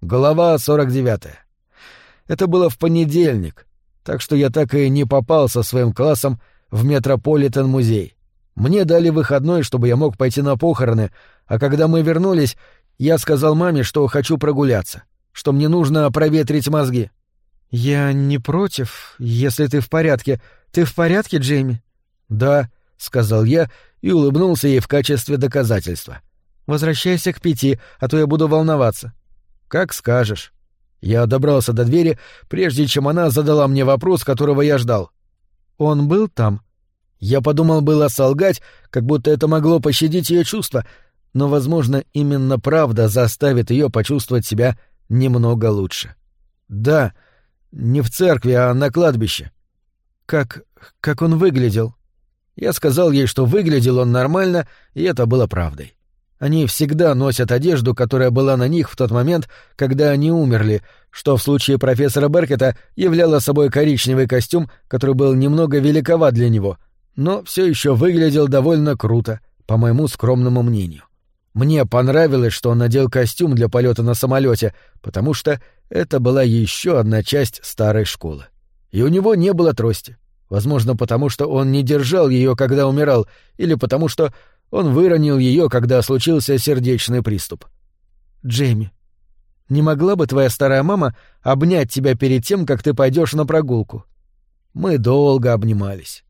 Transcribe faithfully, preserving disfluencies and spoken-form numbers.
Глава сорок девятая. Это было в понедельник, так что я так и не попал со своим классом в Метрополитен-музей. Мне дали выходной, чтобы я мог пойти на похороны, а когда мы вернулись, я сказал маме, что хочу прогуляться, что мне нужно проветрить мозги. «Я не против, если ты в порядке. Ты в порядке, Джейми?» «Да», — сказал я и улыбнулся ей в качестве доказательства. «Возвращайся к пяти, а то я буду волноваться». «Как скажешь». Я добрался до двери, прежде чем она задала мне вопрос, которого я ждал. «Он был там?» Я подумал было солгать, как будто это могло пощадить ее чувства, но, возможно, именно правда заставит ее почувствовать себя немного лучше. «Да, не в церкви, а на кладбище». «Как... как он выглядел?» Я сказал ей, что выглядел он нормально, и это было правдой. Они всегда носят одежду, которая была на них в тот момент, когда они умерли, что в случае профессора Беркета являло собой коричневый костюм, который был немного великоват для него, но все еще выглядел довольно круто, по моему скромному мнению. Мне понравилось, что он надел костюм для полета на самолете, потому что это была еще одна часть старой школы. И у него не было трости. Возможно, потому что он не держал ее, когда умирал, или потому что он выронил ее, когда случился сердечный приступ. «Джейми, не могла бы твоя старая мама обнять тебя перед тем, как ты пойдешь на прогулку?» Мы долго обнимались.